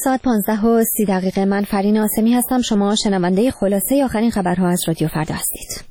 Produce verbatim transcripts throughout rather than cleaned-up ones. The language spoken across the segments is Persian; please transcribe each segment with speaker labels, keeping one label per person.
Speaker 1: ساعت پانزده و سی دقیقه. من فرین آسمی هستم. شما شنونده خلاصه آخرین خبرها از رادیو فردا هستید.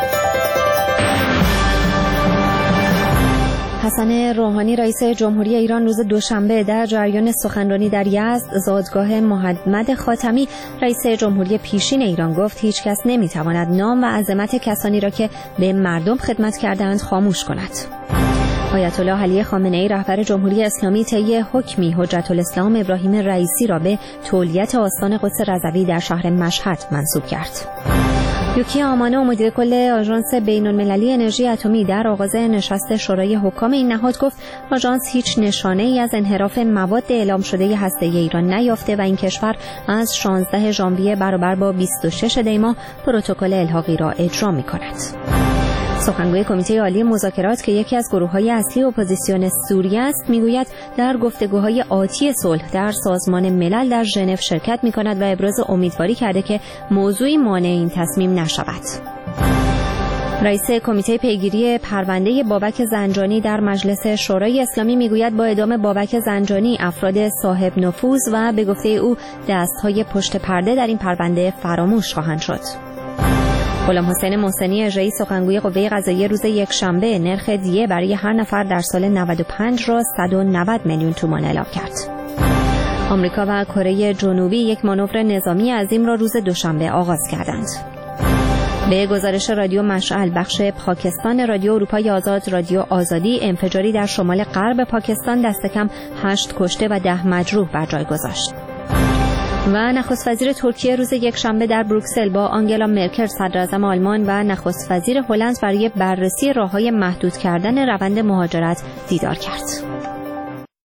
Speaker 1: حسن روحانی رئیس جمهوری ایران روز دوشنبه در جریان سخنرانی در یزد زادگاه محمد خاتمی رئیس جمهوری پیشین ایران گفت هیچ کس نمیتواند نام و عظمت کسانی را که به مردم خدمت کردند خاموش کند. آیت الله علی خامنه‌ای رهبر جمهوری اسلامی طی حکمی حجت الاسلام ابراهیم رئیسی را به تولیت آستان قدس رضوی در شهر مشهد منصوب کرد. یوکی آمانو مدیر کل آژانس بین‌المللی انرژی اتمی در آغاز نشست شورای حکام این نهاد گفت آژانس هیچ نشانه‌ای از انحراف مواد اعلام شده هسته‌ای ایران نیافته و این کشور از شانزده ژانویه برابر با بیست و شش دی ماه پروتکل الحاقی را اجرا می‌کند. سخنگوی کمیته عالی مذاکرات که یکی از گروه‌های اصلی اپوزیسیون سوریه است میگوید در گفتگوهای آتی صلح در سازمان ملل در ژنو شرکت می‌کند و ابراز امیدواری کرده که موضوعی مانع این تصمیم نشود. رئیس کمیته پیگیری پرونده بابک زنجانی در مجلس شورای اسلامی میگوید با اعدام بابک زنجانی افراد صاحب نفوذ و به گفته او دست‌های پشت پرده در این پرونده فراموش خواهند شد. غلام حسین محسنی اژه‌ای سخنگوی قوه قضاییه روز یکشنبه نرخ دیه برای هر نفر در سال نود و پنج را صد و نود میلیون تومان اعلام کرد. آمریکا و کره جنوبی یک مانور نظامی عظیم را روز دوشنبه آغاز کردند. به گزارش رادیو مشعل بخش پاکستان رادیو اروپای آزاد رادیو آزادی انفجاری در شمال غرب پاکستان دست کم هشت کشته و ده مجروح بر جای گذاشت. و نخست وزیر ترکیه روز یکشنبه در بروکسل با آنگلا مرکل صدراعظم آلمان و نخست وزیر هلند برای بررسی راه‌های محدود کردن روند مهاجرت دیدار کرد.